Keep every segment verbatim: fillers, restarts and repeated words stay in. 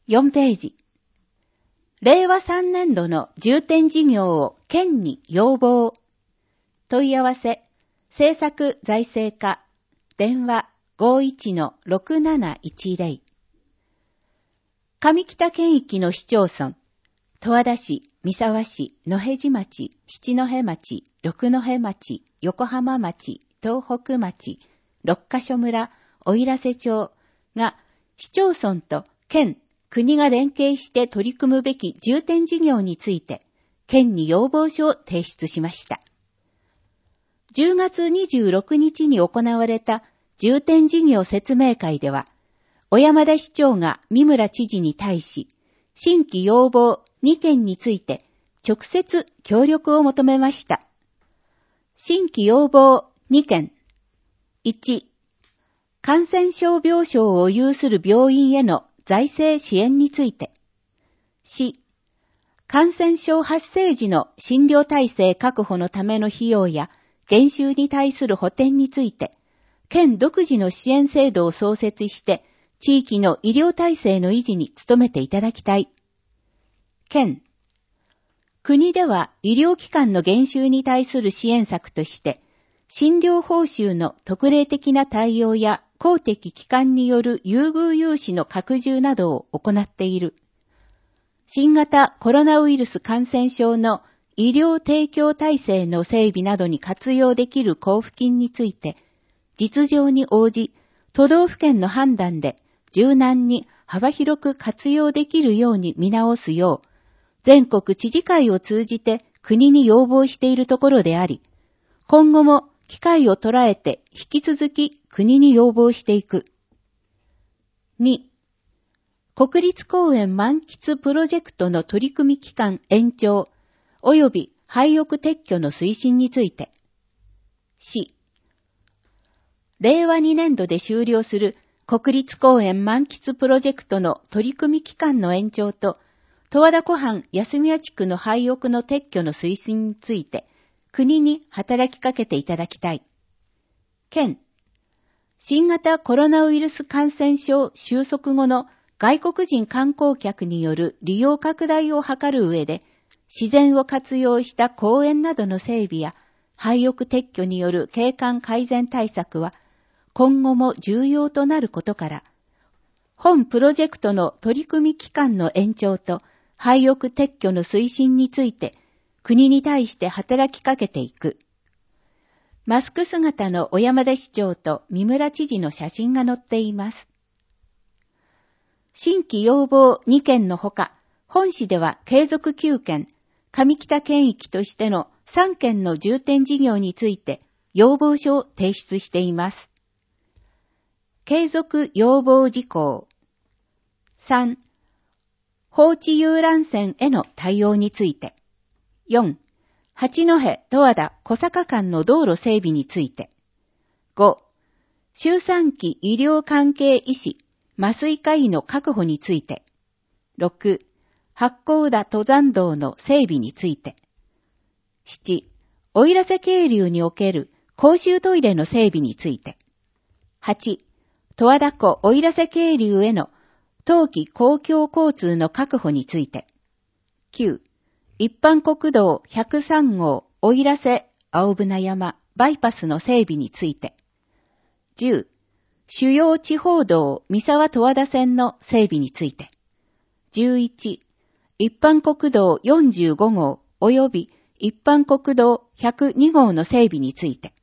よんページ。れいわさんねんどの重点事業を県に要望。問い合わせ、政策財政課、電話 ごいちのろくなないちぜろ。上北県域の市町村、十和田市、三沢市、野辺地町、七戸町、六戸町、横浜町、東北町、六ヶ所村、奥入瀬町が市町村と県、国が連携して取り組むべき重点事業について県に要望書を提出しました。じゅうがつにじゅうろくにちに行われた重点事業説明会では、小山田市長が三村知事に対し、新規要望にけんについて直接協力を求めました。新規要望にけん。いち、感染症病床を有する病院への財政支援について。し、感染症発生時の診療体制確保のための費用や減収に対する補填について、県独自の支援制度を創設して、地域の医療体制の維持に努めていただきたい。県。国では医療機関の減収に対する支援策として、診療報酬の特例的な対応や公的機関による優遇融資の拡充などを行っている。新型コロナウイルス感染症の医療提供体制の整備などに活用できる交付金について、実情に応じ、都道府県の判断で柔軟に幅広く活用できるように見直すよう、全国知事会を通じて国に要望しているところであり、今後も機会を捉えて引き続き国に要望していく。に、国立公園満喫プロジェクトの取り組み期間延長及び廃屋撤去の推進について。し、れいわにねんどで終了する国立公園満喫プロジェクトの取り組み期間の延長と、十和田湖畔安宮地区の廃屋の撤去の推進について、国に働きかけていただきたい。県。新型コロナウイルス感染症収束後の外国人観光客による利用拡大を図る上で、自然を活用した公園などの整備や廃屋撤去による景観改善対策は今後も重要となることから、本プロジェクトの取り組み期間の延長と廃屋撤去の推進について国に対して働きかけていく。マスク姿の小山田市長と三村知事の写真が載っています。新規要望にけんのほか、本市では継続きゅうけん、上北県域としてのさんけんの重点事業について要望書を提出しています。継続要望事項。さん、放置遊覧船への対応について。よん、八戸十和田小坂間の道路整備について。ご、周産期医療関係医師、麻酔科医の確保について。ろく、八甲田登山道の整備について。なな、奥入瀬渓流における公衆トイレの整備について。はち、十和田湖奥入瀬渓流への冬季公共交通の確保について。きゅう、一般国道ひゃくさんごう奥入瀬青船山バイパスの整備について。じゅう、主要地方道三沢十和田線の整備について。じゅういち、一般国道よんじゅうごごう及び一般国道ひゃくにごうの整備について。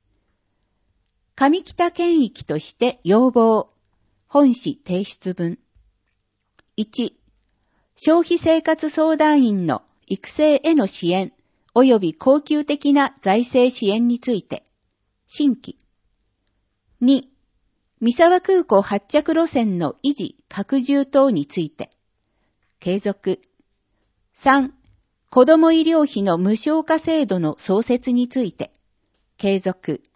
上北県域として要望。本市提出文。いち、消費生活相談員の育成への支援及び恒久的な財政支援について。新規。に、三沢空港発着路線の維持、拡充等について。継続。さん、子ども医療費の無償化制度の創設について。継続。